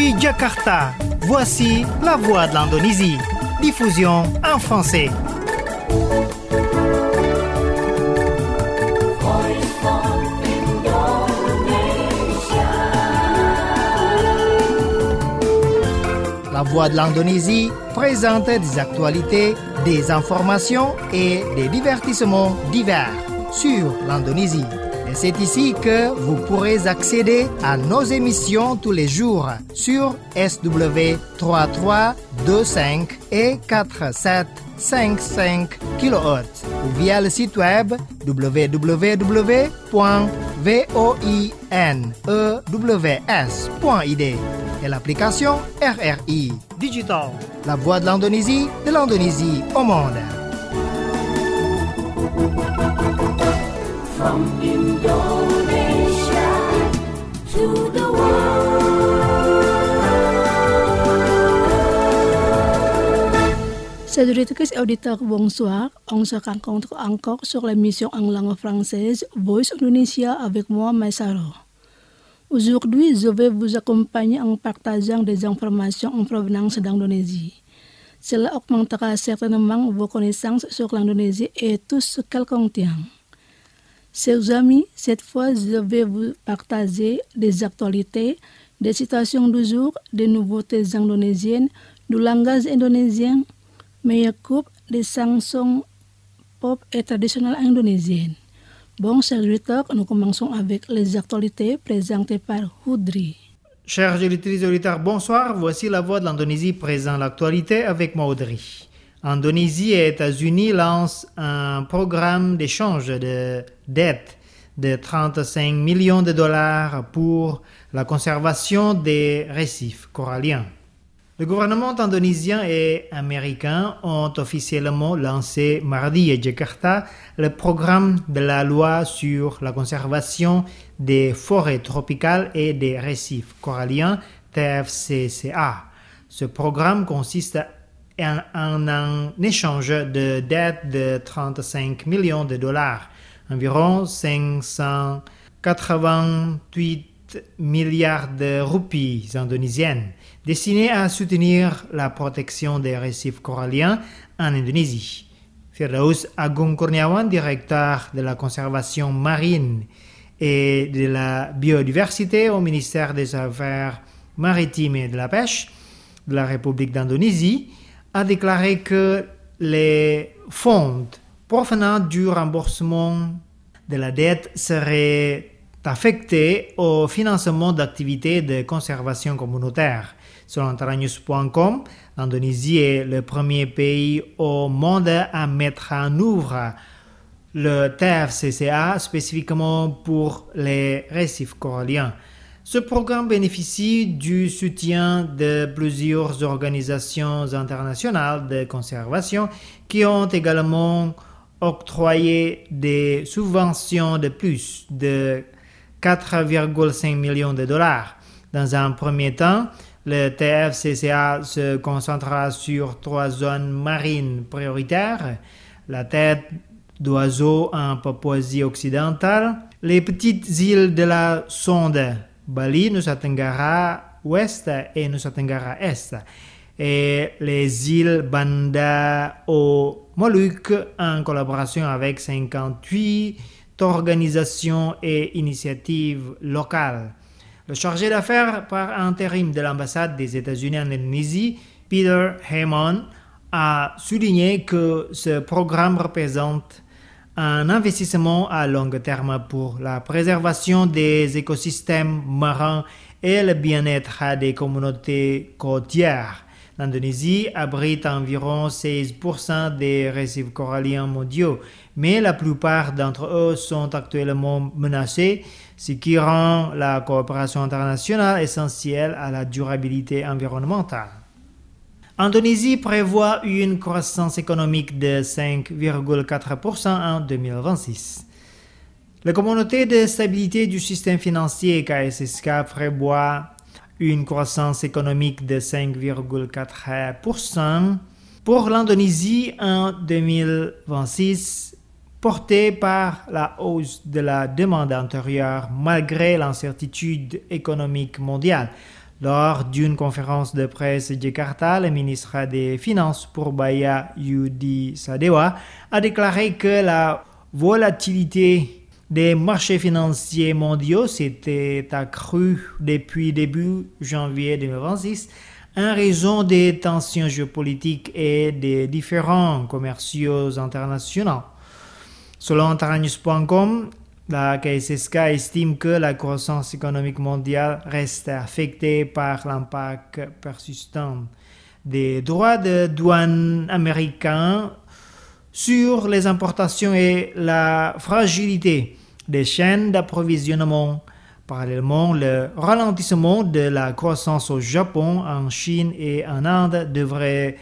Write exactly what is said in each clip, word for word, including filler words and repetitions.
Depuis Jakarta, voici la voix de l'Indonésie. Diffusion en français. La voix de l'Indonésie présente des actualités, des informations et des divertissements divers sur l'Indonésie. Et c'est ici que vous pourrez accéder à nos émissions tous les jours sur S W trois trois deux cinq et quatre sept cinq cinq kilohertz ou via le site web w w w point voinews point i d et l'application R R I Digital, la voix de l'Indonésie, de l'Indonésie au monde. From Indonesia to the world. Salut tous auditeurs, bonsoir. On se rencontre encore sur l'émission en langue française Voice Indonesia avec moi, Maïsaro. Aujourd'hui, je vais vous accompagner en partageant des informations en provenance d'Indonésie. Cela augmentera certainement vos connaissances sur l'Indonésie et tout ce qu'elle contient. Chers amis, cette fois, je vais vous partager des actualités, des citations du jour, des nouveautés indonésiennes, du langage indonésien, meilleure coupe des chansons pop et traditionnelles indonésiennes. Bon, chers auditeurs, nous commençons avec les actualités présentées par Houdri. Chers auditeurs et auditeurs, bonsoir. Voici la voix de l'Indonésie présente l'actualité avec moi, Audrey. Indonésie et États-Unis lancent un programme d'échange de dettes de trente-cinq millions de dollars pour la conservation des récifs coralliens. Le gouvernement indonésien et américain ont officiellement lancé mardi à Jakarta le programme de la loi sur la conservation des forêts tropicales et des récifs coralliens T F C C A. Ce programme consiste en un échange de dettes de trente-cinq millions de dollars, environ cinq cent quatre-vingt-huit milliards de roupies indonésiennes, destiné à soutenir la protection des récifs coralliens en Indonésie. Firdaus Agung Kurniawan, directeur de la conservation marine et de la biodiversité au ministère des Affaires maritimes et de la pêche de la République d'Indonésie, a déclaré que les fonds provenant du remboursement de la dette seraient affectés au financement d'activités de conservation communautaire. Selon Taranews point com, l'Indonésie est le premier pays au monde à mettre en œuvre le T F C C A spécifiquement pour les récifs coralliens. Ce programme bénéficie du soutien de plusieurs organisations internationales de conservation qui ont également octroyé des subventions de plus de quatre virgule cinq millions de dollars. Dans un premier temps, le T F C C A se concentrera sur trois zones marines prioritaires: la tête d'oiseau en Papouasie occidentale, les petites îles de la Sonde, Bali, Nusa Tenggara Ouest et Nusa Tenggara Est, et les îles Banda aux Moluques en collaboration avec cinquante-huit organisations et initiatives locales. Le chargé d'affaires par intérim de l'ambassade des États-Unis en Indonésie, Peter Heyman, a souligné que ce programme représente un investissement à long terme pour la préservation des écosystèmes marins et le bien-être des communautés côtières. L'Indonésie abrite environ seize pour cent des récifs coralliens mondiaux, mais la plupart d'entre eux sont actuellement menacés, ce qui rend la coopération internationale essentielle à la durabilité environnementale. L'Indonésie prévoit une croissance économique de cinq virgule quatre pour cent en deux mille vingt-six. La communauté de stabilité du système financier K S S K prévoit une croissance économique de cinq virgule quatre pour cent pour l'Indonésie en deux mille vingt-six, portée par la hausse de la demande intérieure malgré l'incertitude économique mondiale. Lors d'une conférence de presse à Jakarta, le ministre des Finances Purbaya Yudi Sadewa a déclaré que la volatilité des marchés financiers mondiaux s'était accrue depuis début janvier deux mille vingt-six en raison des tensions géopolitiques et des différends commerciaux internationaux. Selon Taranews point com, la K S S K estime que la croissance économique mondiale reste affectée par l'impact persistant des droits de douane américains sur les importations et la fragilité des chaînes d'approvisionnement. Parallèlement, le ralentissement de la croissance au Japon, en Chine et en Inde devrait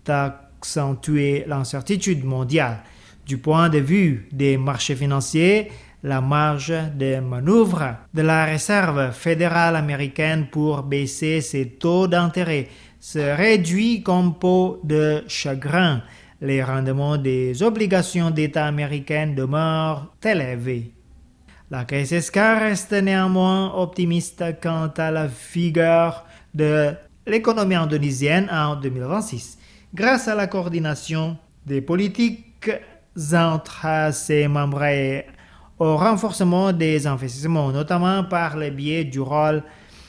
accentuer l'incertitude mondiale. Du point de vue des marchés financiers, la marge de manœuvre de la Réserve fédérale américaine pour baisser ses taux d'intérêt se réduit comme peau de chagrin. Les rendements des obligations d'État américaines demeurent élevés. La K S S K reste néanmoins optimiste quant à la vigueur de l'économie indonésienne en deux mille vingt-six, grâce à la coordination des politiques entre ses membres et au renforcement des investissements, notamment par le biais du rôle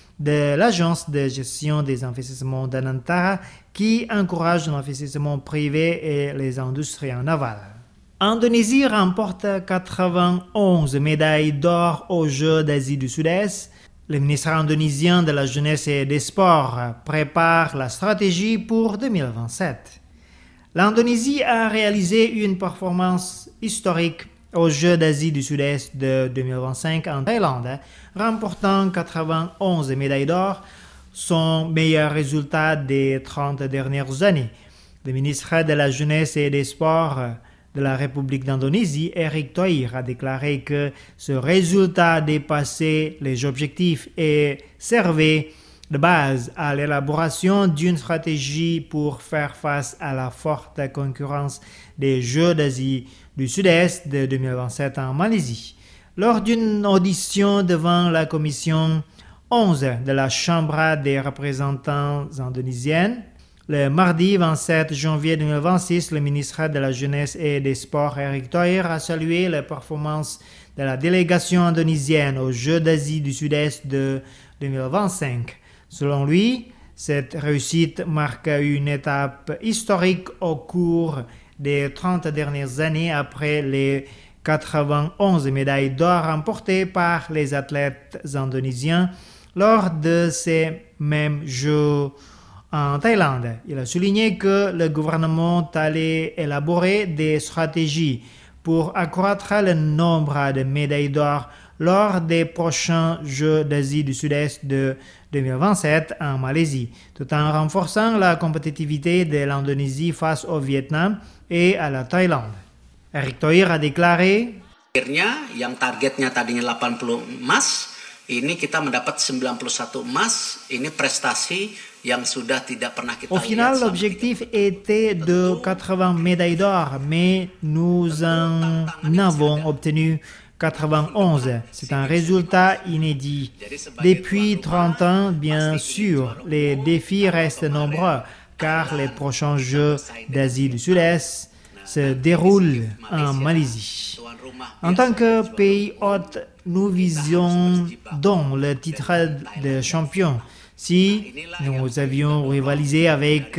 de l'Agence de gestion des investissements d'Anantara qui encourage l'investissement privé et les industries en aval. Indonésie remporte quatre-vingt-onze médailles d'or aux Jeux d'Asie du Sud-Est. Le ministère indonésien de la Jeunesse et des Sports prépare la stratégie pour deux mille vingt-sept. L'Indonésie a réalisé une performance historique aux Jeux d'Asie du Sud-Est de deux mille vingt-cinq en Thaïlande, remportant quatre-vingt-onze médailles d'or, son meilleur résultat des trente dernières années. Le ministre de la Jeunesse et des Sports de la République d'Indonésie, Erick Thohir, a déclaré que ce résultat dépassait les objectifs et servait de base à l'élaboration d'une stratégie pour faire face à la forte concurrence des Jeux d'Asie du Sud-Est de deux mille vingt-sept en Malaisie. Lors d'une audition devant la commission onze de la Chambre des représentants indonésienne, le mardi vingt-sept janvier deux mille vingt-six, le ministre de la Jeunesse et des Sports, Erick Thohir, a salué la performance de la délégation indonésienne aux Jeux d'Asie du Sud-Est de deux mille vingt-cinq. Selon lui, cette réussite marque une étape historique au cours des trente dernières années après les quatre-vingt-onze médailles d'or remportées par les athlètes indonésiens lors de ces mêmes Jeux en Thaïlande. Il a souligné que le gouvernement allait élaborer des stratégies pour accroître le nombre de médailles d'or lors des prochains Jeux d'Asie du Sud-Est de deux mille vingt-sept en Malaisie, tout en renforçant la compétitivité de l'Indonésie face au Vietnam et à la Thaïlande. Erick Thohir a déclaré Akhirnya yang targetnya tadinya delapan puluh emas, ini kita mendapat sembilan puluh satu emas. Ini prestasi yang sudah tidak pernah kita Au final, lihat. l'objectif était de quatre-vingts médailles d'or, mais nous en avons obtenu quatre-vingt-onze. C'est un résultat inédit. Depuis trente ans, bien sûr, les défis restent nombreux, car les prochains Jeux d'Asie du Sud-Est se déroulent en Malaisie. En tant que pays hôte, nous visons donc le titre de champion. Si nous avions rivalisé avec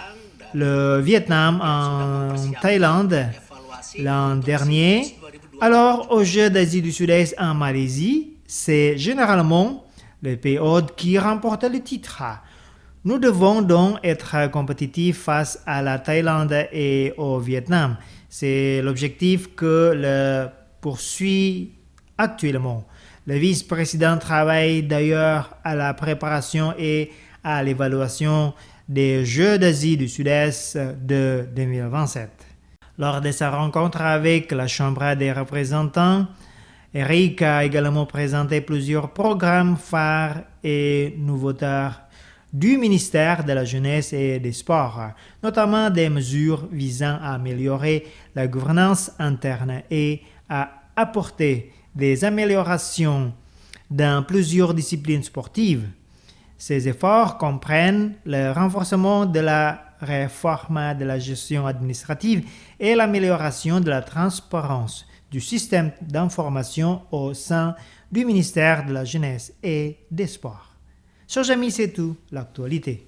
le Vietnam en Thaïlande l'an dernier, alors aux Jeux d'Asie du Sud-Est en Malaisie, c'est généralement le pays hôte qui remporte le titre. Nous devons donc être compétitifs face à la Thaïlande et au Vietnam. C'est l'objectif que le poursuit actuellement. Le vice-président travaille d'ailleurs à la préparation et à l'évaluation des Jeux d'Asie du Sud-Est de deux mille vingt-sept. Lors de sa rencontre avec la Chambre des représentants, Erick a également présenté plusieurs programmes phares et nouveautés du ministère de la Jeunesse et des Sports, notamment des mesures visant à améliorer la gouvernance interne et à apporter des améliorations dans plusieurs disciplines sportives. Ces efforts comprennent le renforcement de la réforme de la gestion administrative et l'amélioration de la transparence du système d'information au sein du ministère de la Jeunesse et des Sports. Chers amis, c'est tout l'actualité.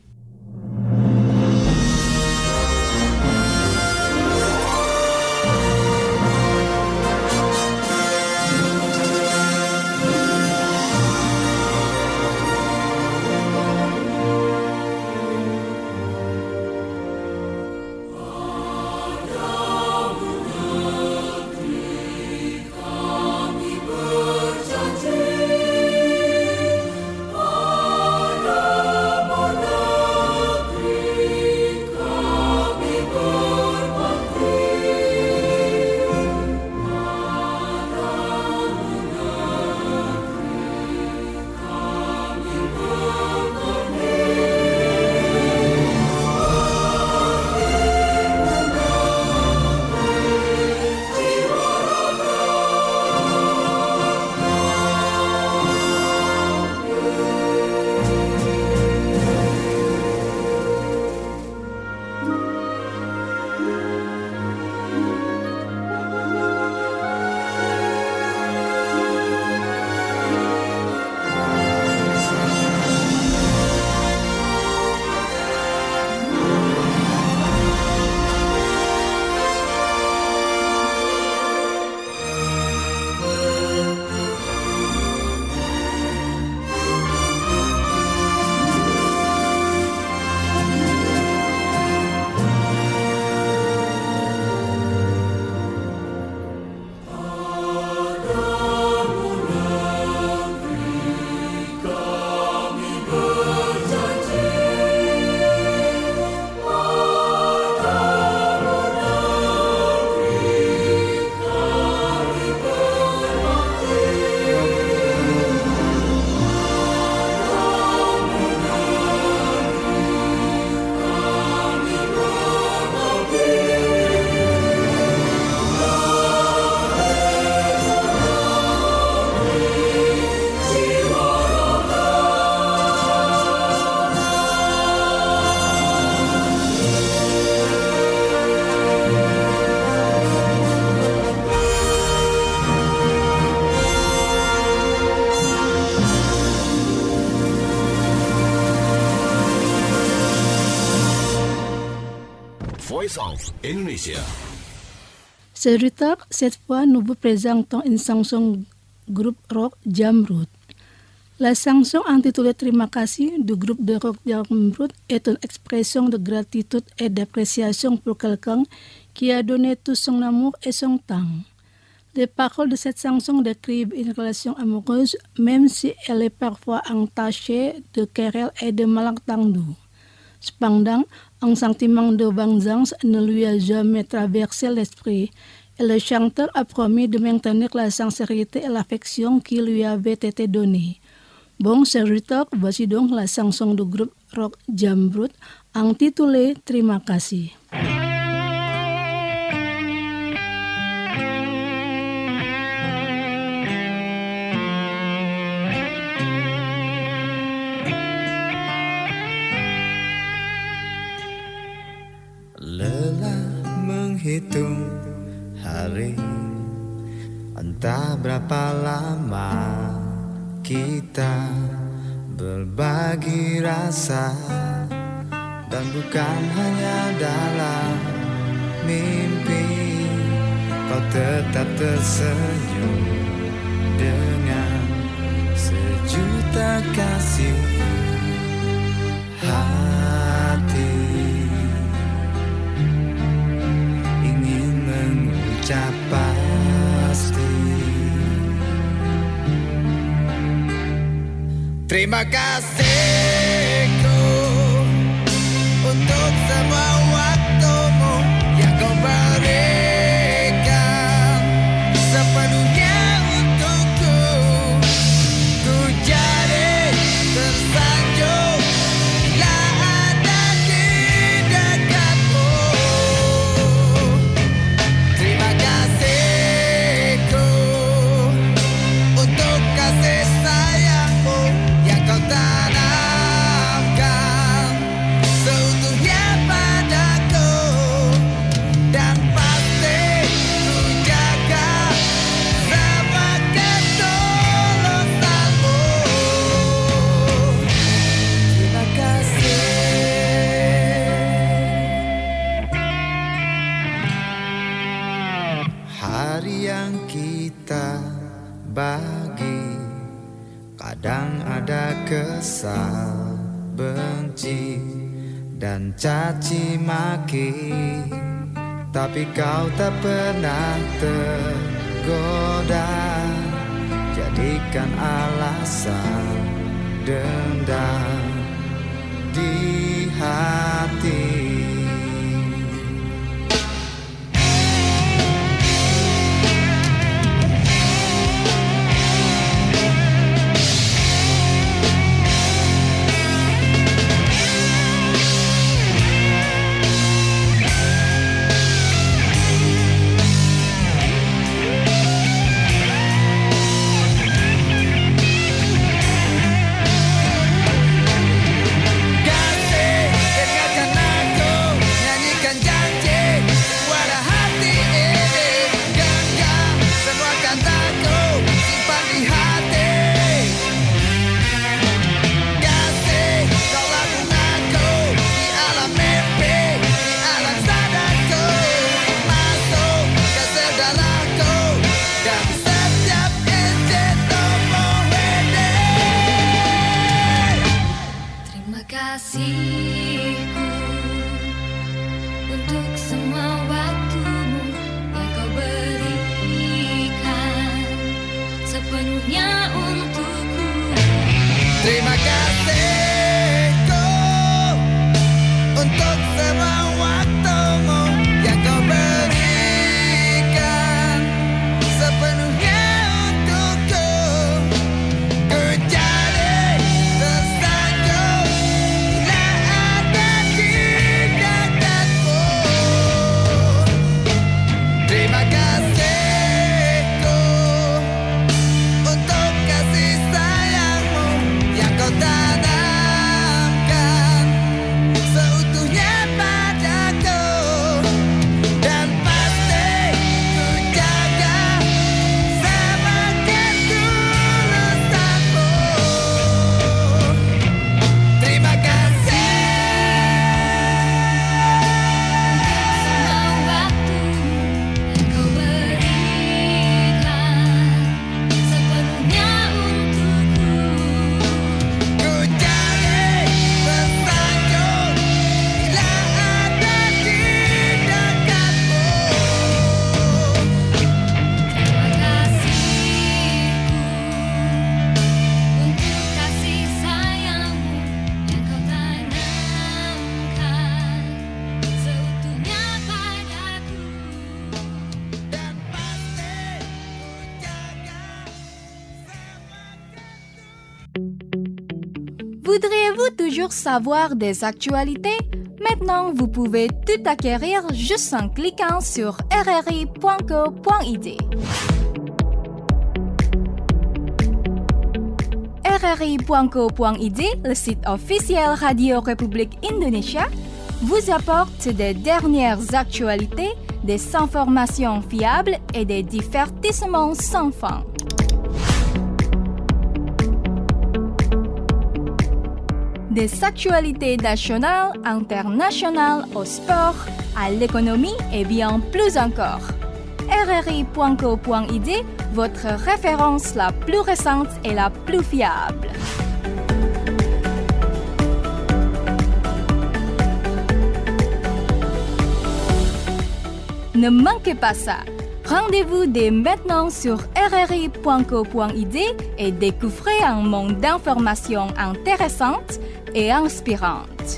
Voice of Indonesia. Cerita, cette fois, nous vous présentons une chanson groupe rock Jamrud. La chanson intitulée Terima kasih du groupe de rock Jamrud est une expression de gratitude et d'appréciation pour quelqu'un qui a donné tout son amour et son temps. Les paroles de cette chanson décrivent une relation amoureuse, même si elle est parfois entachée de querelles et de malentendus. Cependant, un sentiment de vengeance ne lui a jamais traversé l'esprit, et le chanteur a promis de maintenir la sincérité et l'affection qui lui avait été donnée. Bon, serviteur, voici donc la chanson du groupe rock Jamrud intitulée Terima kasih. Lelah menghitung hari, entah berapa lama kita berbagi rasa, dan bukan hanya dalam mimpi kau tetap tersenyum dengan sejuta kasih hati. Ucap pasti terima kasihku untuk semua waktumu yang kau berikan sepenuhnya untukku. Ku jadi tersanjung bila ada di dekatmu. Terima kasihku untuk kasih sayangmu yang kau tanam hari yang kita bagi. Kadang ada kesal, benci, dan caci maki, tapi kau tak pernah tergoda. Jadikan alasan dendam di hati. Voudriez-vous toujours savoir des actualités? Maintenant, vous pouvez tout acquérir juste en cliquant sur r r i point co point i d. r r i point co point i d, le site officiel Radio République Indonésia, vous apporte des dernières actualités, des informations fiables et des divertissements sans fin. Des actualités nationales, internationales, au sport, à l'économie et bien plus encore. r r i point co point i d, votre référence la plus récente et la plus fiable. Ne manquez pas ça. Rendez-vous dès maintenant sur r r i point co point i d et découvrez un monde d'informations intéressantes et inspirantes.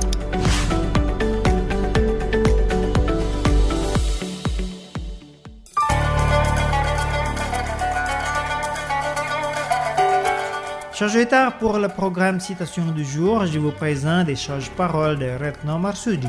Chers auditeurs, pour le programme Citation du jour, je vous présente des charges-paroles de Retno Marsudi.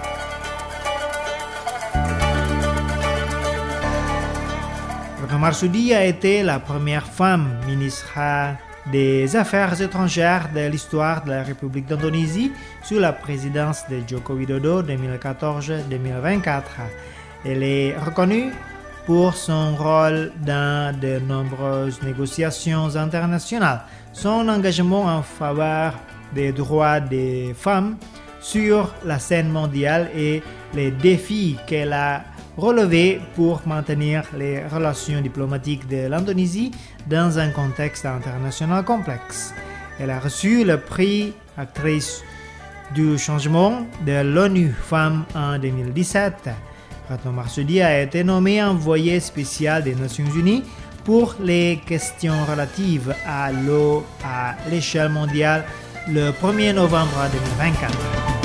Retno Marsudi a été la première femme ministre des Affaires étrangères de l'histoire de la République d'Indonésie sous la présidence de Joko Widodo deux mille quatorze à deux mille vingt-quatre. Elle est reconnue pour son rôle dans de nombreuses négociations internationales, son engagement en faveur des droits des femmes sur la scène mondiale et les défis qu'elle a relevés pour maintenir les relations diplomatiques de l'Indonésie dans un contexte international complexe. Elle a reçu le prix Actrice du changement de l'ONU Femmes en deux mille dix-sept. Retno Marsudi a été nommée envoyée spéciale des Nations Unies pour les questions relatives à l'eau à l'échelle mondiale le premier novembre deux mille vingt-quatre.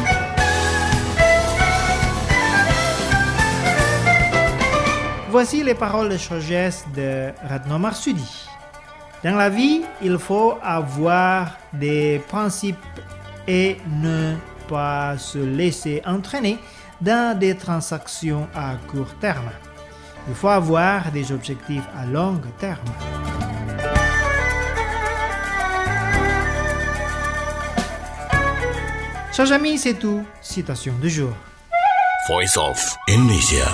Voici les paroles de sagesse de Retno Marsudi. Dans la vie, il faut avoir des principes et ne pas se laisser entraîner dans des transactions à court terme. Il faut avoir des objectifs à long terme. Chers amis, c'est tout. Citation du jour. Voice of Indonesia.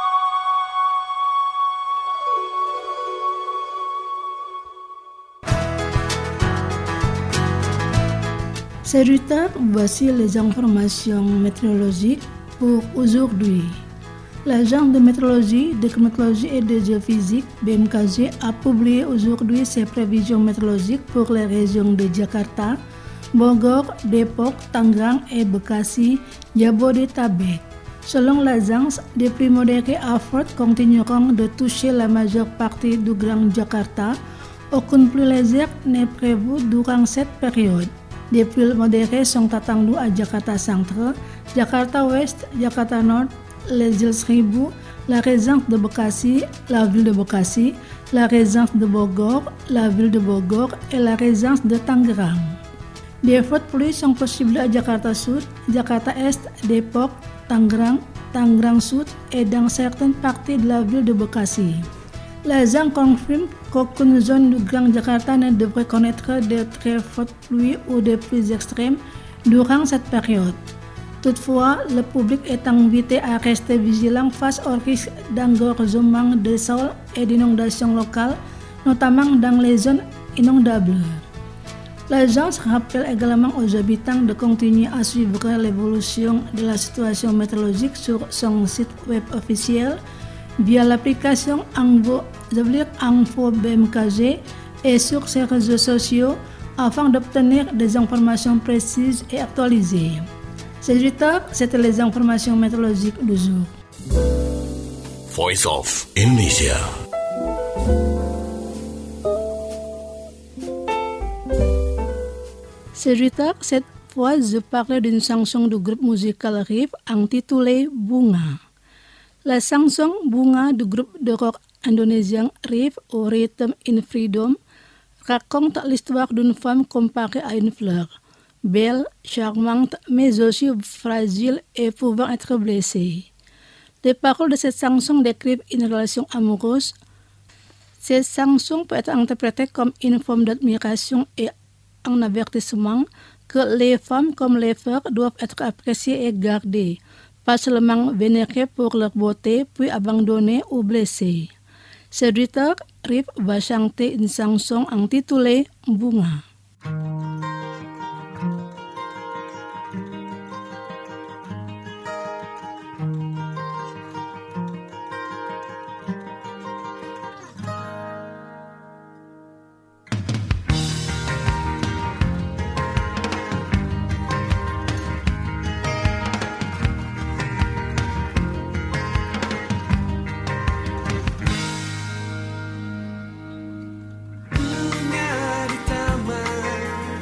Salutations, voici les informations météorologiques pour aujourd'hui. L'Agence de météorologie, de climatologie et de géophysique B M K G a publié aujourd'hui ses prévisions météorologiques pour les régions de Jakarta, Bogor, Depok, Tangerang et Bekasi, Jabodetabek. Selon l'agence, des pluies modérées à fortes continueront de toucher la majeure partie du Grand Jakarta. Aucune pluie légère n'est prévue durant cette période. Des pluies modérées sont attendues à Jakarta Centre, Jakarta Ouest, Jakarta Nord, les îles Seribu, la région de Bekasi, la ville de Bekasi, la région de Bogor, la ville de Bogor et la région de Tangerang. Des fortes pluies sont possibles à Jakarta Sud, Jakarta Est, Depok, Tangerang, Tangerang Sud et dans certaines parties de la ville de Bekasi. L'agence confirme qu'aucune zone du Grand Jakarta ne devrait connaître de très fortes pluies ou de pluies extrêmes durant cette période. Toutefois, le public est invité à rester vigilant face au risque d'engorgement des sols et d'inondations locales, notamment dans les zones inondables. L'agence rappelle également aux habitants de continuer à suivre l'évolution de la situation météorologique sur son site web officiel via l'application Info, Info B M K G et sur ses réseaux sociaux afin d'obtenir des informations précises et actualisées. C'est du temps, c'était les informations météorologiques du jour. Voice of Indonesia. C'est du temps, cette fois je parlais d'une chanson du groupe musical Riff intitulée Bunga. La chanson Bunga du groupe de rock indonésien Riff au Rhythm in Freedom raconte l'histoire d'une femme comparée à une fleur, belle, charmante, mais aussi fragile et pouvant être blessée. Les paroles de cette chanson décrivent une relation amoureuse. Cette chanson peut être interprétée comme une forme d'admiration et un avertissement que les femmes comme les fleurs doivent être appréciées et gardées, pas seulement vénérées pour leur beauté puis abandonnées ou blessées. Serviteur Riff va chanter une chanson intitulée Bunga. Bunga di taman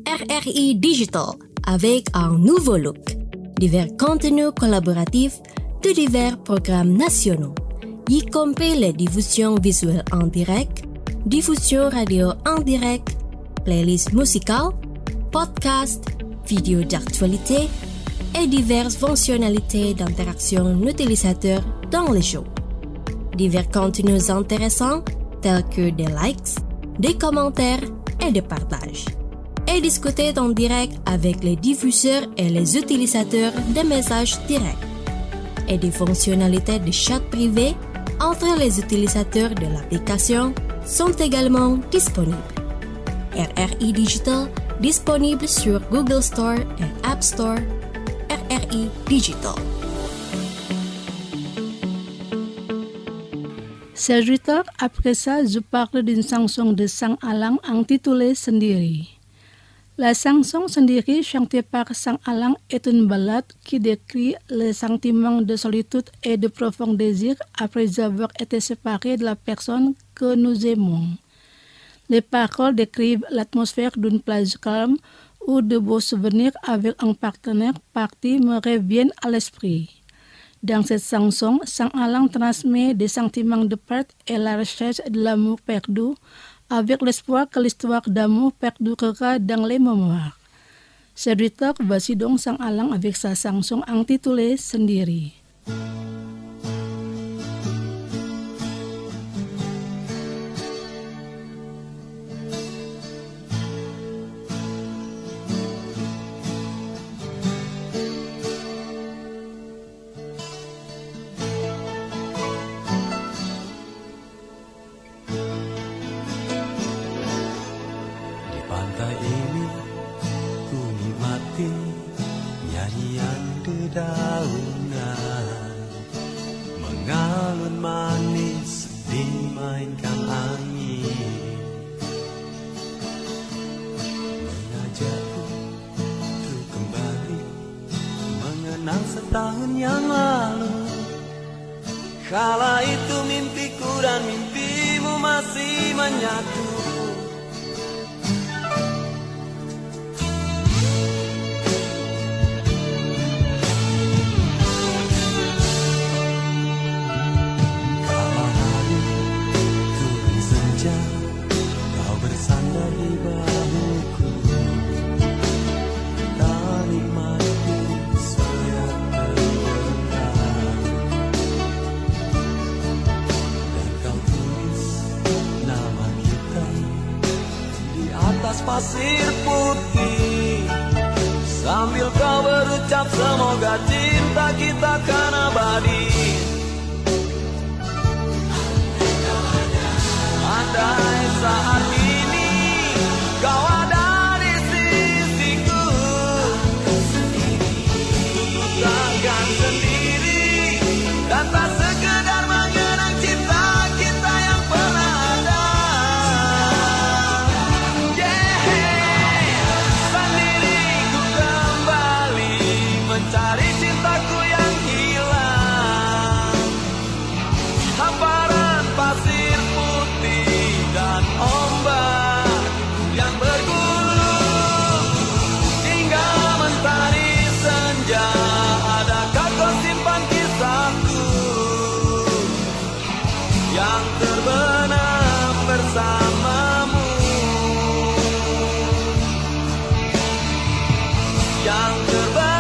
R R I Digital avec un nouveau look, divers contenus collaboratifs de divers programmes nationaux, y compris les diffusions visuelles en direct, diffusion radio en direct, playlists musicales, podcasts, vidéos d'actualité et diverses fonctionnalités d'interaction utilisateur dans les shows. Divers contenus intéressants tels que des likes, des commentaires et des partages. Et discuter en direct avec les diffuseurs et les utilisateurs des messages directs. Et des fonctionnalités de chat privé entre les utilisateurs de l'application sont également disponibles. R R I Digital disponible sur Google Store et App Store. R R I Digital. Serviteur, après ça, je parle d'une chanson de Sang Alang intitulée Sendiri. La chanson Sendiri chantée par Sang Alang est une ballade qui décrit le sentiment de solitude et de profond désir après avoir été séparés de la personne que nous aimons. Les paroles décrivent l'atmosphère d'une plage calme où de beaux souvenirs avec un partenaire parti me reviennent à l'esprit. Dans cette chanson, Sang Alang transmet des sentiments de perte et la recherche de l'amour perdu, avec l'espoir que l'histoire d'amour perdurera dans les mémoires. Serviteur, voici donc Sang Alang avec sa chanson intitulée Sendiri. Dedaunan mengalun manis dimainkan angin, mengajakku untuk kembali mengenang setahun yang lalu. Kala itu mimpiku dan mimpimu masih menyatu. Pasir putih sambil kau berucap semoga cinta kita kan abadi. Andai saat ini kau ada di sisiku, takkan sendiri dan tak sekedar mengenang cinta kita yang pernah ada. Cari cintaku yang hilang, hamparan pasir putih dan ombak yang bergulung hingga mentari senja. Adakah kau simpan kisahku yang terbenam bersamamu, yang terbenam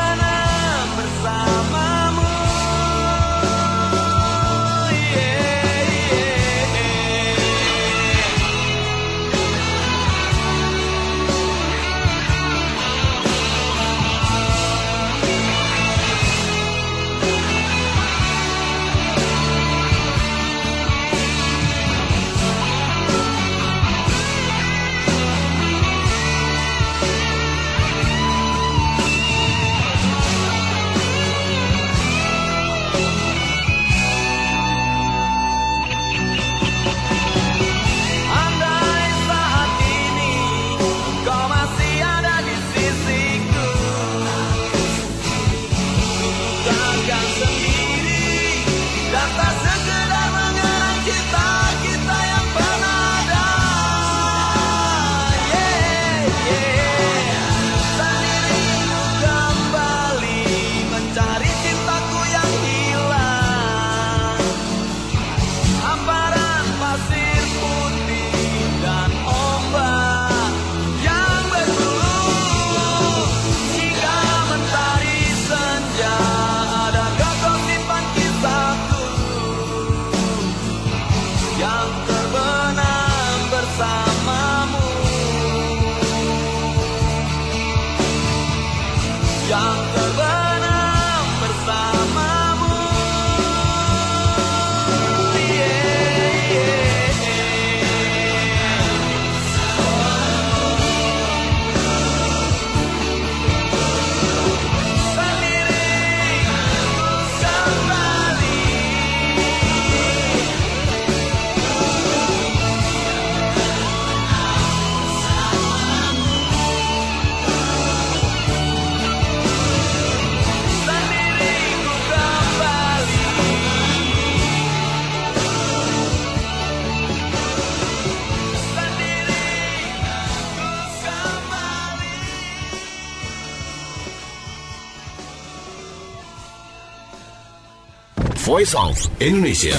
Voice of Indonesia.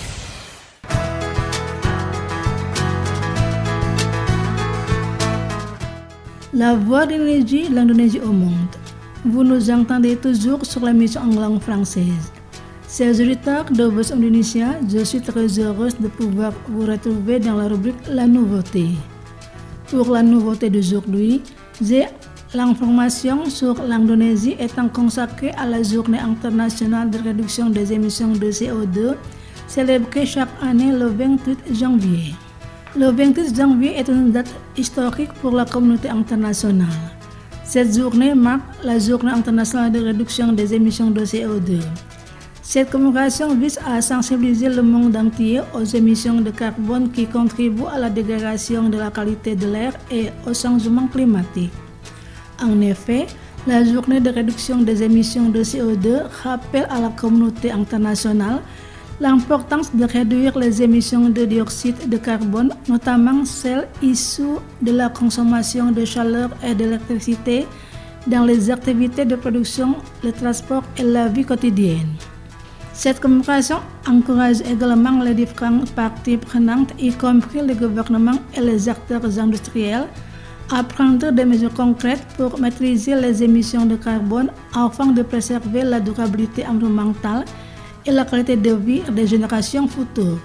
La voix de l'Indonésie, l'Indonésie au monde. Vous nous entendez toujours sur la mission en langue française. Chers auditeurs de Voice of Indonesia, je suis très heureuse de pouvoir vous retrouver dans la rubrique La Nouveauté. Pour la nouveauté d'aujourd'hui, j'ai l'information sur l'Indonésie étant consacrée à la Journée internationale de réduction des émissions de C O deux, célébrée chaque année le vingt-huit janvier. Le vingt-huit janvier est une date historique pour la communauté internationale. Cette journée marque la Journée internationale de réduction des émissions de C O deux. Cette commémoration vise à sensibiliser le monde entier aux émissions de carbone qui contribuent à la dégradation de la qualité de l'air et au changement climatique. En effet, la journée de réduction des émissions de C O deux rappelle à la communauté internationale l'importance de réduire les émissions de dioxyde de carbone, notamment celles issues de la consommation de chaleur et d'électricité dans les activités de production, le transport et la vie quotidienne. Cette commémoration encourage également les différentes parties prenantes, y compris le gouvernement et les acteurs industriels, à prendre des mesures concrètes pour maîtriser les émissions de carbone afin de préserver la durabilité environnementale et la qualité de vie des générations futures.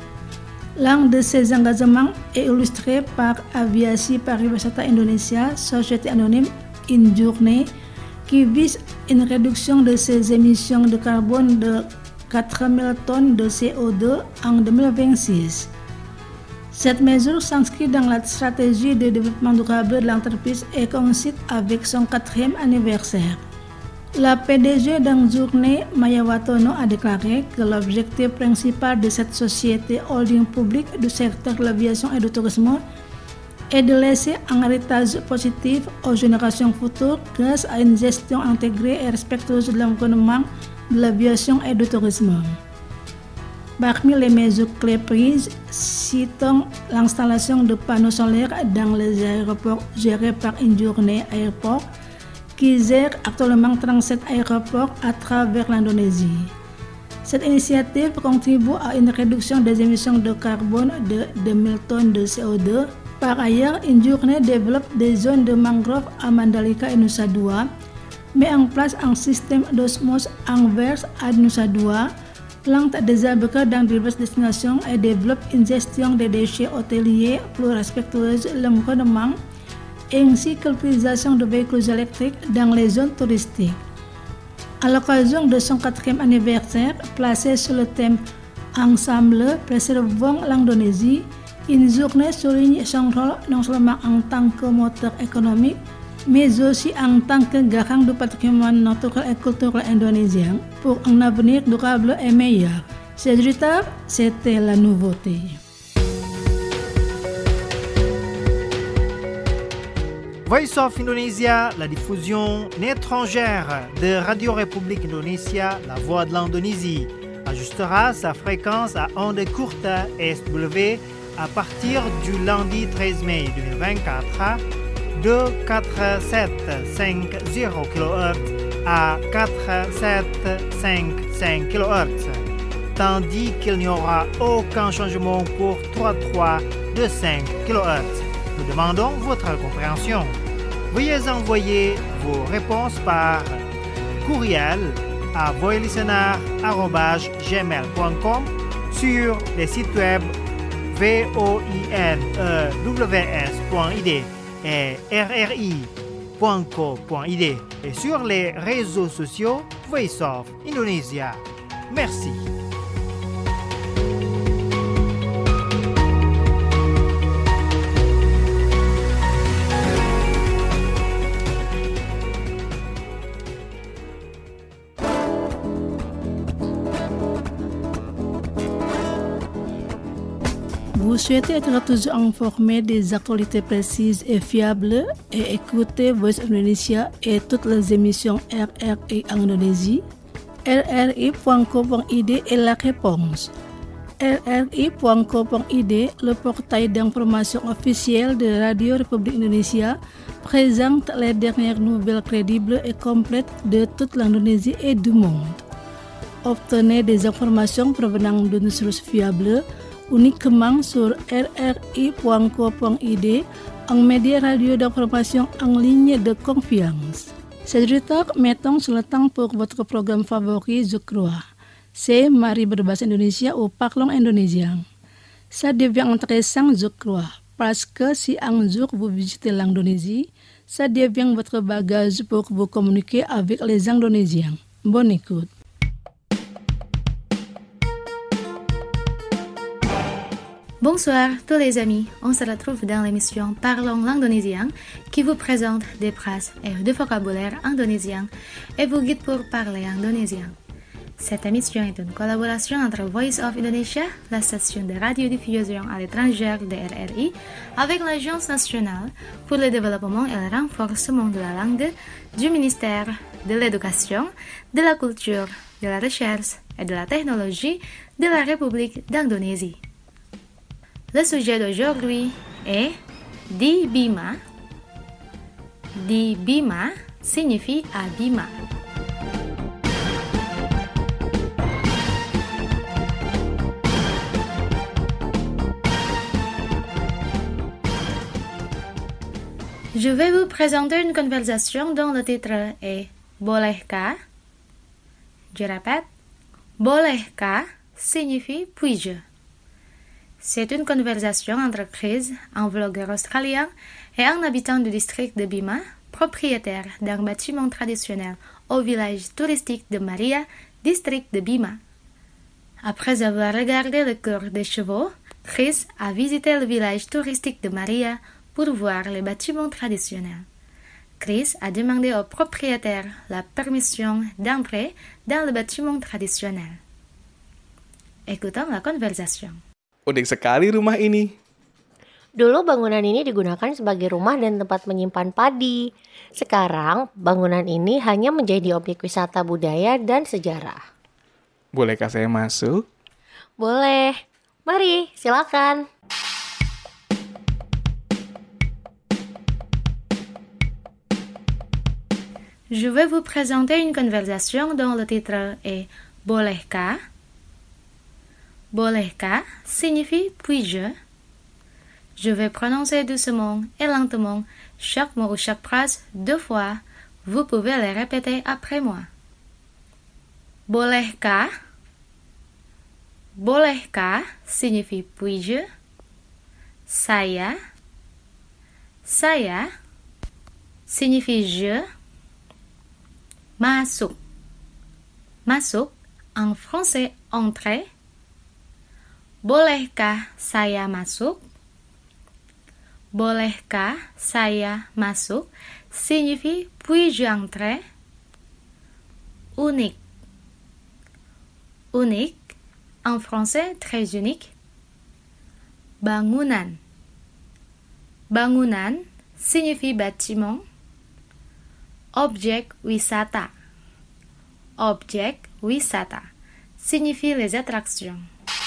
L'un de ces engagements est illustré par Aviasi Pariwisata Indonesia, société anonyme Injourney, qui vise une réduction de ses émissions de carbone de quatre mille tonnes de C O deux en deux mille vingt-six. Cette mesure s'inscrit dans la stratégie de développement durable de l'entreprise et coïncide avec son quatrième anniversaire. La P D G d'Injourney, Maya Watono, a déclaré que l'objectif principal de cette société holding publique du secteur de l'aviation et du tourisme est de laisser un héritage positif aux générations futures grâce à une gestion intégrée et respectueuse de l'environnement, de l'aviation et du tourisme. Parmi les mesures clés prises, citons l'installation de panneaux solaires dans les aéroports gérés par Injourney Airport, qui gère actuellement trente-sept aéroports à travers l'Indonésie. Cette initiative contribue à une réduction des émissions de carbone de deux mille tonnes de C O deux. Par ailleurs, Injourney développe des zones de mangrove à Mandalika et Nusa Dua, met en place un système d'osmose inverse à Nusa Dua, plante des arbres dans diverses destinations et développe une gestion des déchets hôteliers plus respectueuse de l'environnement, ainsi que l'utilisation de véhicules électriques dans les zones touristiques. À l'occasion de son quatrième anniversaire, placé sur le thème Ensemble, préservons l'Indonésie, Injourney souligne son rôle non seulement en tant que moteur économique, mais aussi en tant que garant du patrimoine naturel et culturel indonésien pour un avenir durable et meilleur. Chers auditeurs, c'était la nouveauté. Voice of Indonesia, la diffusion étrangère de Radio République Indonésia, la voix de l'Indonésie, ajustera sa fréquence à ondes courtes S W à partir du lundi treize mai deux mille vingt-quatre de quatre mille sept cent cinquante kilohertz à quatre mille sept cent cinquante-cinq kilohertz, tandis qu'il n'y aura aucun changement pour trois virgule trois de cinq kilohertz. Nous demandons votre compréhension. Veuillez envoyer vos réponses par courriel à voilistener arobase gmail point com sur les sites web voinews point I D et r r i point co point I D et sur les réseaux sociaux Voice of Indonesia. Merci. Vous souhaitez être toujours informé des actualités précises et fiables et écouter Voice of Indonesia et toutes les émissions R R I en Indonésie? r r i point co point I D est la réponse. r r i point co point I D, le portail d'information officiel de Radio République Indonésia, présente les dernières nouvelles crédibles et complètes de toute l'Indonésie et du monde. Obtenez des informations provenant d'une source fiable uniquement sur r r i point co point i d, un média radio d'information en ligne de confiance. Cédric mettons sur le temps pour votre programme favori, je crois. C'est Mari berbahasa Indonesia ou Parlons indonésien. Ça devient intéressant, je crois, parce que si un jour vous visitez l'Indonésie, ça devient votre bagage pour vous communiquer avec les Indonésiens. Bonne écoute. Bonsoir tous les amis, on se retrouve dans l'émission Parlons l'indonésien qui vous présente des phrases et des vocabulaire indonésiens et vous guide pour parler indonésien. Cette émission est une collaboration entre Voice of Indonesia, la station de radiodiffusion à l'étranger de R R I, avec l'Agence nationale pour le développement et le renforcement de la langue du ministère de l'Éducation, de la Culture, de la Recherche et de la Technologie de la République d'Indonésie. Le sujet d'aujourd'hui est di Bima. Di Bima signifie à Bima. Je vais vous présenter une conversation dont le titre est Bolehkah? Je répète, Bolehkah signifie puis-je. C'est une conversation entre Chris, un vlogueur australien, et un habitant du district de Bima, propriétaire d'un bâtiment traditionnel au village touristique de Maria, district de Bima. Après avoir regardé le cours des chevaux, Chris a visité le village touristique de Maria pour voir les bâtiments traditionnels. Chris a demandé au propriétaire la permission d'entrer dans le bâtiment traditionnel. Écoutons la conversation. Unik sekali rumah ini. Dulu bangunan ini digunakan sebagai rumah dan tempat menyimpan padi. Sekarang bangunan ini hanya menjadi objek wisata budaya dan sejarah. Bolehkah saya masuk? Boleh. Mari, silakan. Je vais vous présenter une conversation dont le titre est Bolehkah? Bolehkah signifie puis-je. Je vais prononcer doucement et lentement chaque mot ou chaque phrase deux fois. Vous pouvez les répéter après moi. Bolehkah? Bolehkah signifie puis-je. Saya. Saya signifie je. Masuk. Masuk en français entrer. Bolehkah saya masuk? Bolehkah saya masuk signifie puis-je entrer? Unique. Unique, en français très unique. Bangunan. Bangunan signifie bâtiment. Objek wisata. Objek wisata signifie les attractions.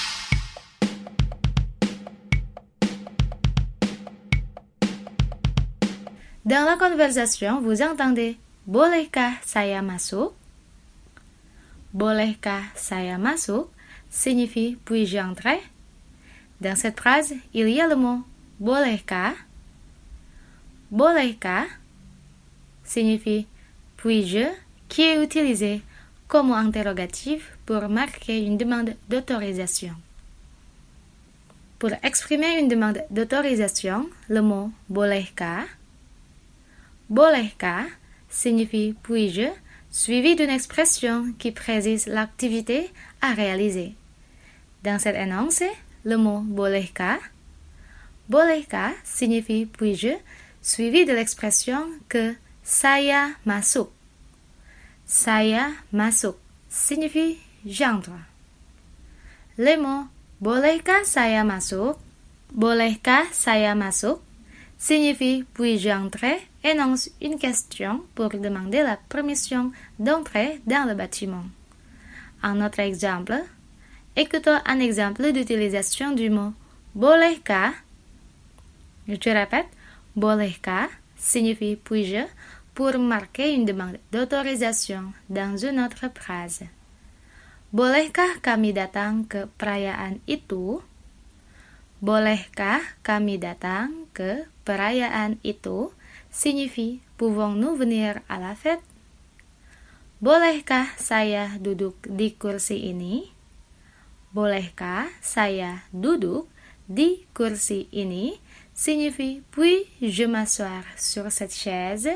Dans la conversation, vous entendez Bolehkah saya masuk? Bolehkah saya masuk signifie puis-je entrer? Dans cette phrase, il y a le mot bolehkah. Bolehkah signifie puis-je qui est utilisé comme interrogatif pour marquer une demande d'autorisation. Pour exprimer une demande d'autorisation, le mot bolehkah. Bolehkah signifie puis-je, suivi d'une expression qui précise l'activité à réaliser. Dans cet énoncé, le mot bolehkah. Bolehkah signifie puis-je, suivi de l'expression que saya masuk. Saya masuk signifie j'entre. Les mots bolehkah saya masuk, bolehkah saya masuk signifie puis-je entrer énonce une question pour demander la permission d'entrer dans le bâtiment. Un autre exemple, écoutons un exemple d'utilisation du mot bolehkah. Je répète, bolehkah signifie puis-je pour marquer une demande d'autorisation dans une autre phrase. Bolehkah kami datang ke perayaan itu? Bolehkah kami datang ke perayaan itu signifie pouvons-nous venir à la fête? Bolehkah saya duduk di kursi ini? Bolehkah saya duduk di kursi ini signifie puis-je m'asseoir sur cette chaise?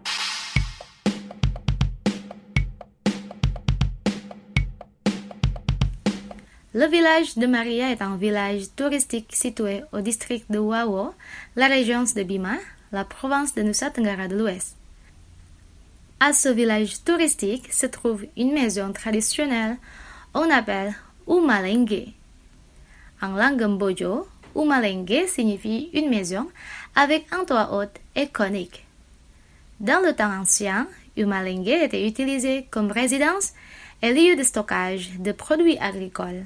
Le village de Maria est un village touristique situé au district de Wawo, la région de Bima, la province de Nusa Tenggara de l'Ouest. À ce village touristique se trouve une maison traditionnelle, on appelle Umalenge. En langue mbojo, Umalenge signifie une maison avec un toit haut et conique. Dans le temps ancien, Umalenge était utilisé comme résidence et lieu de stockage de produits agricoles.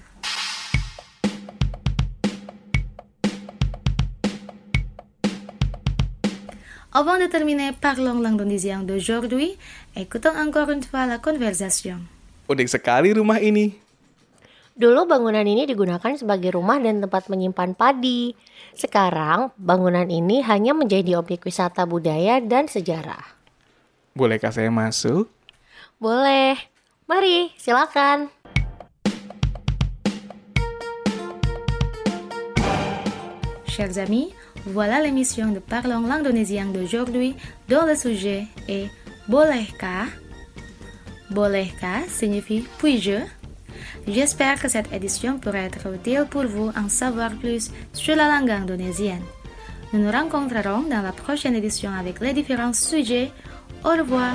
Avant de terminer, parlons l'indonésien d'aujourd'hui. Écoutons encore une fois la conversation. Unik sekali rumah ini. Dulu bangunan ini digunakan sebagai rumah dan tempat menyimpan padi. Sekarang bangunan ini hanya menjadi objek wisata budaya dan sejarah. Bolehkah saya masuk? Boleh. Mari, silakan. Chers amis, voilà l'émission de Parlons l'indonésien d'aujourd'hui dont le sujet est Bolehkah? Bolehkah signifie puis-je? J'espère que cette édition pourra être utile pour vous en savoir plus sur la langue indonésienne. Nous nous rencontrerons dans la prochaine édition avec les différents sujets. Au revoir.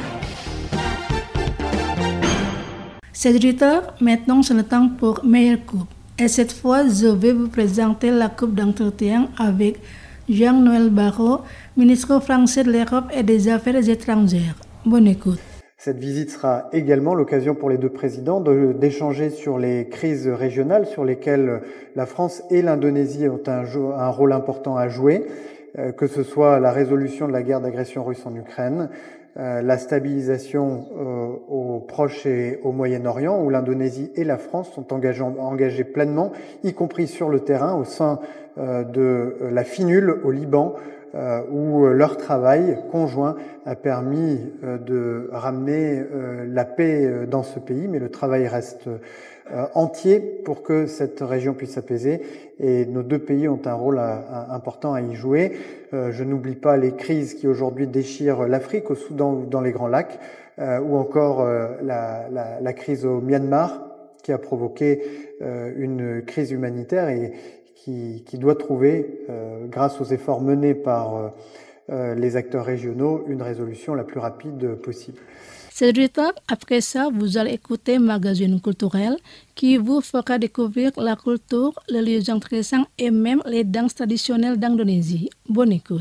Chers auditeurs, maintenant c'est le temps pour Meilleure Coupe. Et cette fois, je vais vous présenter la coupe d'entretien avec Jean-Noël Barrot, ministre français de l'Europe et des Affaires étrangères. Bonne écoute. Cette visite sera également l'occasion pour les deux présidents de, d'échanger sur les crises régionales sur lesquelles la France et l'Indonésie ont un, un rôle important à jouer, euh, que ce soit la résolution de la guerre d'agression russe en Ukraine, euh, la stabilisation euh, au Proche et au Moyen-Orient, où l'Indonésie et la France sont engagés, engagés pleinement, y compris sur le terrain, au sein euh, de la FINUL au Liban, Euh, où leur travail conjoint a permis euh, de ramener euh, la paix euh, dans ce pays, mais le travail reste euh, entier pour que cette région puisse s'apaiser et nos deux pays ont un rôle à, à, important à y jouer. Euh, je n'oublie pas les crises qui aujourd'hui déchirent l'Afrique, au Soudan ou dans les Grands Lacs, euh, ou encore euh, la, la, la crise au Myanmar qui a provoqué euh, une crise humanitaire et Qui, qui doit trouver, euh, grâce aux efforts menés par euh, les acteurs régionaux, une résolution la plus rapide possible. C'est auditeurs, après ça, vous allez écouter Magazine culturel qui vous fera découvrir la culture, les lieux intéressants et même les danses traditionnelles d'Indonésie. Bonne écoute.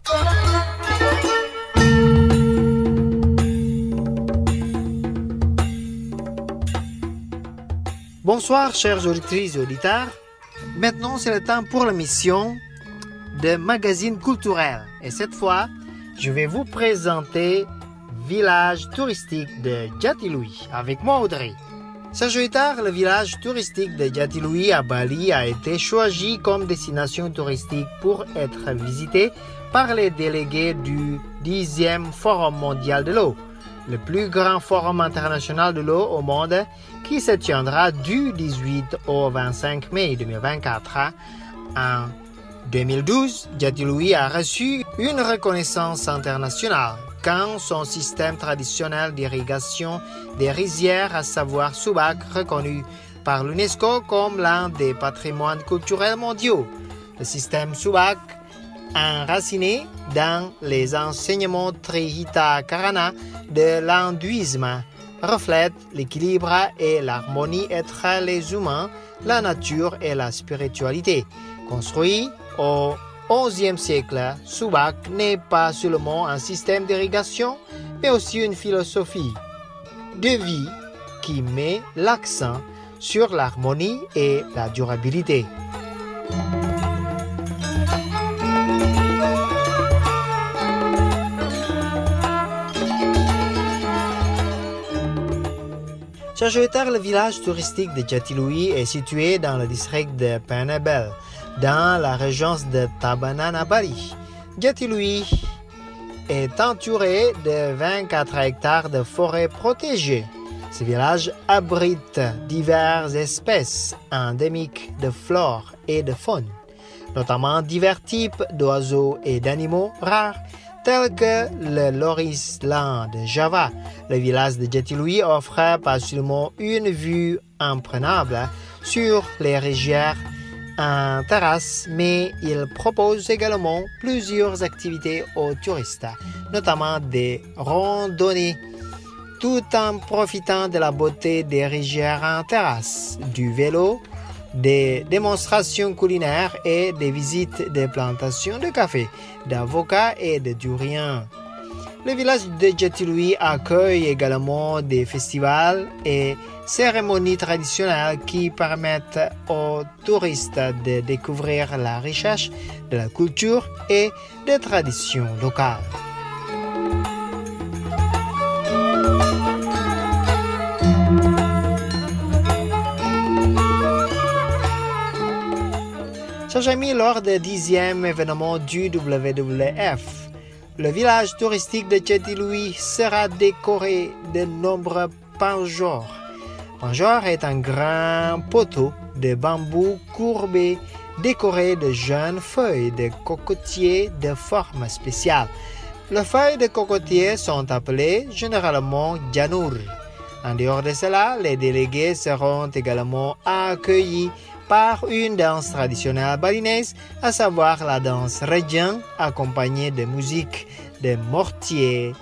Bonsoir, chers auditrices et auditeurs. Maintenant, c'est le temps pour l'émission de Magazine culturel. Et cette fois, je vais vous présenter village touristique de Jatiluwih avec moi, Audrey. Chers auditeurs, le village touristique de Jatiluwih à Bali a été choisi comme destination touristique pour être visité par les délégués du dixième Forum mondial de l'eau, le plus grand forum international de l'eau au monde qui se tiendra du dix-huit au vingt-cinq mai deux mille vingt-quatre. En deux mille douze, Jatiluwih a reçu une reconnaissance internationale quand son système traditionnel d'irrigation des rizières, à savoir Subak, reconnu par l'UNESCO comme l'un des patrimoines culturels mondiaux. Le système Subak, enraciné dans les enseignements Trihita Karana de l'hindouisme, reflète l'équilibre et l'harmonie entre les humains, la nature et la spiritualité. Construit au onzième siècle, Subak n'est pas seulement un système d'irrigation, mais aussi une philosophie de vie qui met l'accent sur l'harmonie et la durabilité. Chers auditeurs, le village touristique de Jatiluwi est situé dans le district de Penebel, dans la région de Tabanan à Bali. Jatiluwi est entouré de vingt-quatre hectares de forêt protégée. Ce village abrite diverses espèces endémiques de flore et de faune, notamment divers types d'oiseaux et d'animaux rares, tels que le loris-lan de Java. Le village de Jatiluwi offre pas seulement une vue imprenable sur les rivières en terrasse, mais il propose également plusieurs activités aux touristes, notamment des randonnées, tout en profitant de la beauté des rivières en terrasse, du vélo, des démonstrations culinaires et des visites des plantations de café, d'avocats et de durian. Le village de Jatiluwi accueille également des festivals et cérémonies traditionnelles qui permettent aux touristes de découvrir la richesse de la culture et des traditions locales. Chers amis, lors du dixième événement du W W F, le village touristique de Jatiluwi sera décoré de nombreux panjors. Panjor est un grand poteau de bambou courbé décoré de jeunes feuilles de cocotier de forme spéciale. Les feuilles de cocotier sont appelées généralement janur. En dehors de cela, les délégués seront également accueillis par une danse traditionnelle balinaise, à savoir la danse Rejang, accompagnée de musique de mortier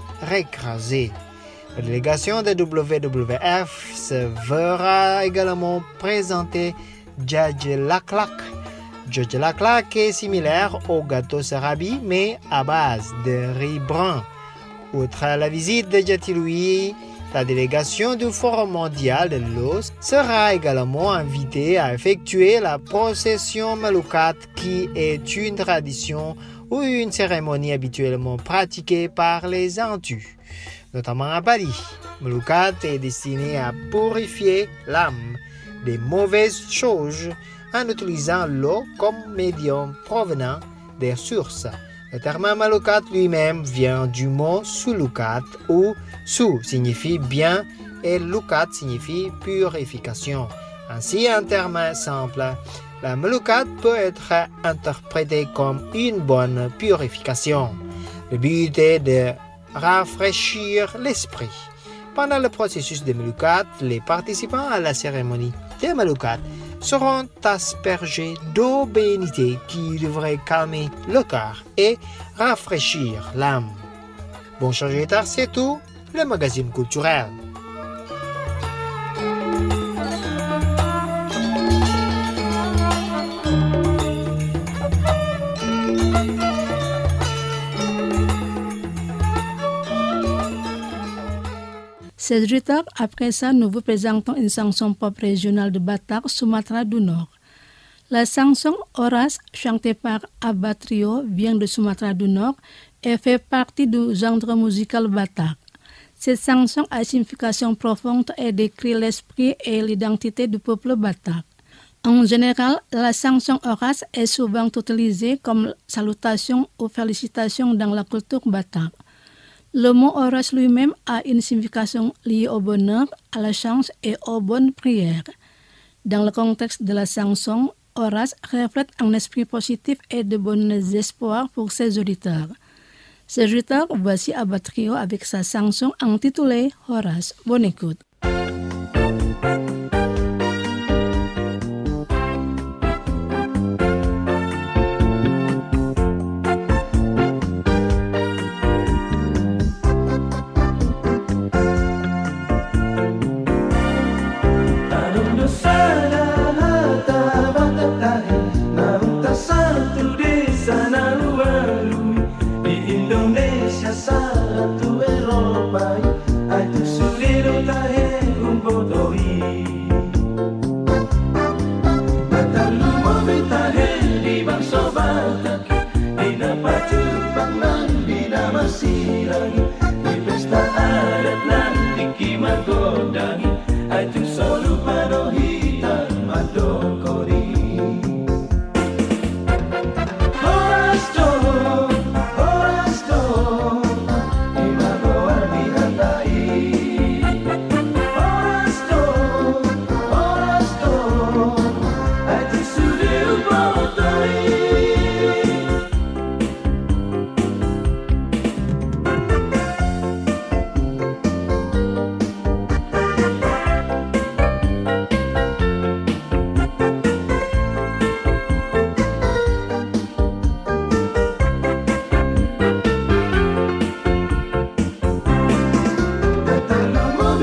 récrasé. La délégation de W W F se verra également présenter Jajelaklak. Jajelaklak est similaire au gâteau sarabi, mais à base de riz brun. Outre la visite de Jatiluwi, la délégation du Forum mondial de l'eau sera également invitée à effectuer la procession Melukat, qui est une tradition ou une cérémonie habituellement pratiquée par les Antus, notamment à Bali. Melukat est destiné à purifier l'âme des mauvaises choses en utilisant l'eau comme médium provenant des sources. Le terme Melukat lui-même vient du mot Sulukat, où Su signifie bien et Lukat signifie purification. Ainsi, en termes simples, la Melukat peut être interprétée comme une bonne purification. Le but est de rafraîchir l'esprit. Pendant le processus de Melukat, les participants à la cérémonie de Melukat seront aspergés d'eau bénite qui devrait calmer le cœur et rafraîchir l'âme. Bon, chers auditeurs, c'est tout, le magazine culturel. Chers auditeurs, après ça, nous vous présentons une chanson pop régionale de Batak, Sumatra du Nord. La chanson Horas, chantée par Abba Trio, vient de Sumatra du Nord et fait partie du genre musical Batak. Cette chanson a une signification profonde et décrit l'esprit et l'identité du peuple Batak. En général, la chanson Horas est souvent utilisée comme salutation ou félicitation dans la culture Batak. Le mot Horas lui-même a une signification liée au bonheur, à la chance et aux bonnes prières. Dans le contexte de la chanson, Horas reflète un esprit positif et de bons espoirs pour ses auditeurs. Ses auditeurs, voici Abba Trio avec sa chanson intitulée Horas. Bonne écoute. Di pesta adat nan di kimagodangi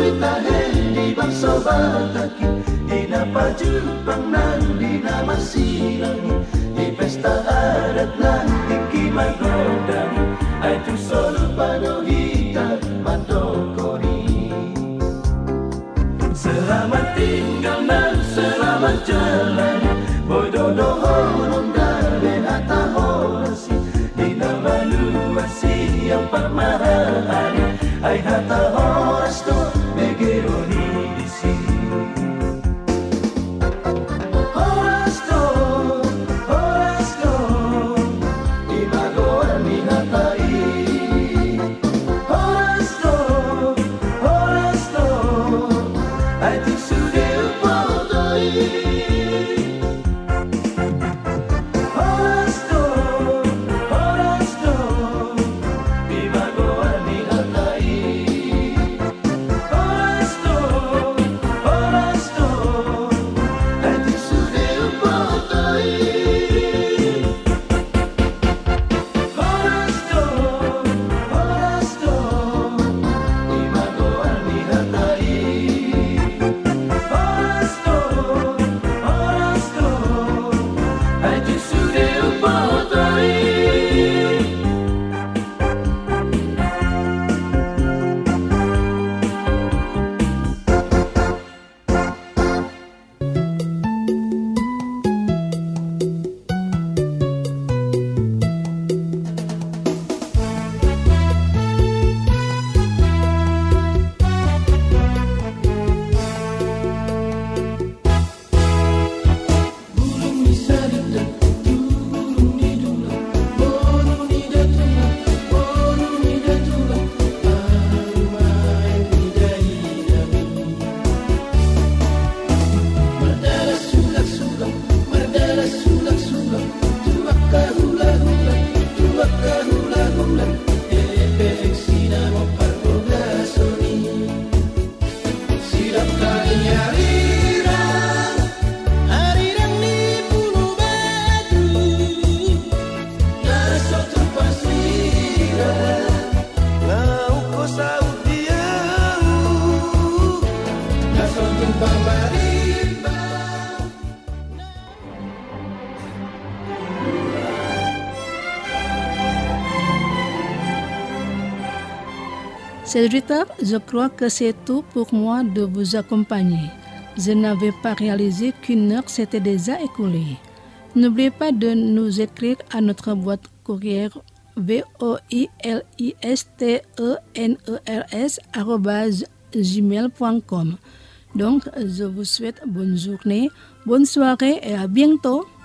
kita di bangsa bataki Dina pajupang nan dina masilangi Di pesta adat nanti kimagodani Aitu solu pado hita mandokoni Selamat tinggal dan selamat jalan Bodoh dohon dale hata horasi Dina valuasi yang pamahari Ai hata horas to megeroni di sini Horas to, horas to Imagoan ni hatai Horas to, horas to Ai tiksude upotoi Horas to, horas to Imagoan ni hatai Horas to, horas to Ai tiksude upotoi Horas to, horas to Imagoan ni hatai Horas to, horas to Ai tiksude upotoi Burung di sarita, burung di dula, burung di datula, burung di datula, arumai bidai dami. Merdala sulak sulak, merdala sulak sulak, tuaka hula hula, tuaka hula hula, efek sinamo parboga soni. Silap kali arira, arirang ni puno batu, nasotu pasira, ngau saut dia, nasotu pambarimba. Chers auditeurs, je crois que c'est tout pour moi de vous accompagner. Je n'avais pas réalisé qu'une heure s'était déjà écoulée. N'oubliez pas de nous écrire à notre boîte courrière v o i l i s t e n e r s arobase gmail point com. Donc, je vous souhaite bonne journée, bonne soirée et à bientôt.